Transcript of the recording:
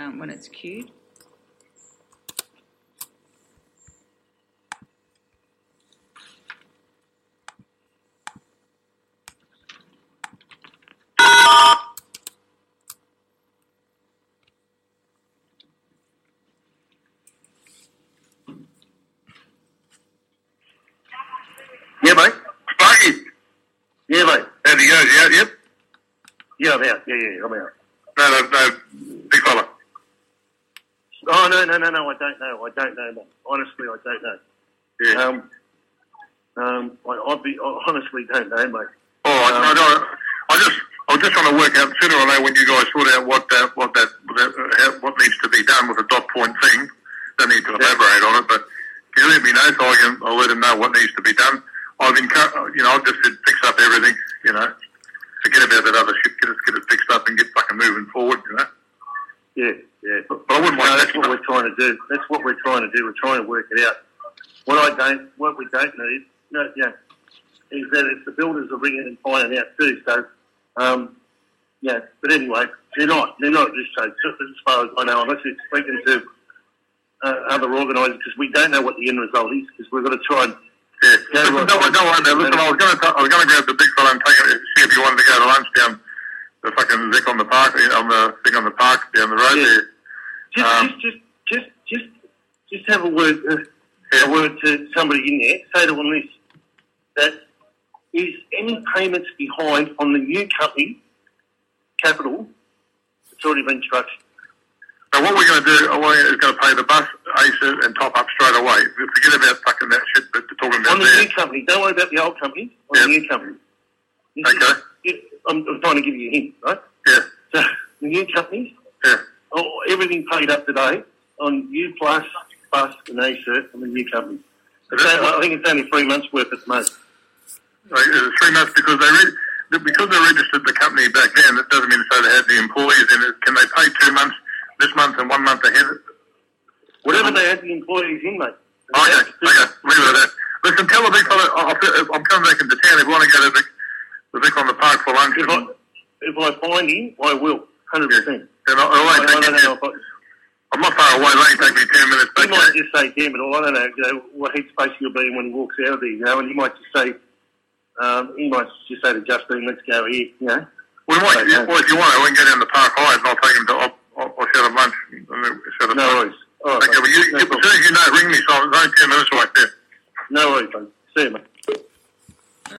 when it's queued. Yeah, mate. Sparky, Yeah, mate. how'd you go? You out yet? Yeah, I'm out. Yeah, I'm out. No, big fella. Oh, no, I don't know, mate. Honestly, I don't know. Yeah. I honestly don't know, mate. All right. I was just trying to work out sooner or later when you guys sort out what needs to be done with the dot point thing. Don't need to elaborate on it, but can you let me know so I'll let them know what needs to be done. I've just fix up everything. Forget about that other shit. Get it fixed up and get fucking moving forward. Yeah. But I wouldn't mind. That's what we're trying to do. That's what we're trying to do. We're trying to work it out. What we don't need, is that if the builders are ringing and finding out too. So, But anyway, they're not at this stage, just as far as I know, unless it's speaking to other organisers, because we don't know what the end result is, because we've got to try and. Don't worry. Listen, I was going to grab the big fella and see if you wanted to go to lunch down the fucking Vic on the park, on the thing on the park down the road there. Just have a word to somebody in there. Say to them this: that is any payments behind on the new company capital? It's already been structured. Now what we're going to do, is going to pay the bus ACES and top up straight away. Forget about fucking that shit that they're talking about on the new company. Don't worry about the old company. On the new company. I'm trying to give you a hint, right? Yeah. So the new companies. Yeah. Everything paid up today on U Plus, Bus and ACES on the new company. I think it's only 3 months worth at the most. Right, 3 months because they registered the company back then. That doesn't mean to say they had the employees in it. Can they pay 2 months this month and 1 month ahead? Whatever they had the employees in, mate. Okay, leave it at that. Listen, tell the big fella I'm coming back into town. If you want to go to the Vic on the park for lunch. If I find him, I will, 100%. I'm not far away. It only take me 10 minutes. He might just say, damn it all, I don't know, what headspace he'll be in when he walks out of there, and he might just say, to Justine, let's go here, We might, if you want, we can go down to Park High and I'll take him to, I'll show them lunch. No worries. All right, okay, but as soon as you know, ring me, so I'm only 10 minutes right there. No worries, mate. See you, mate.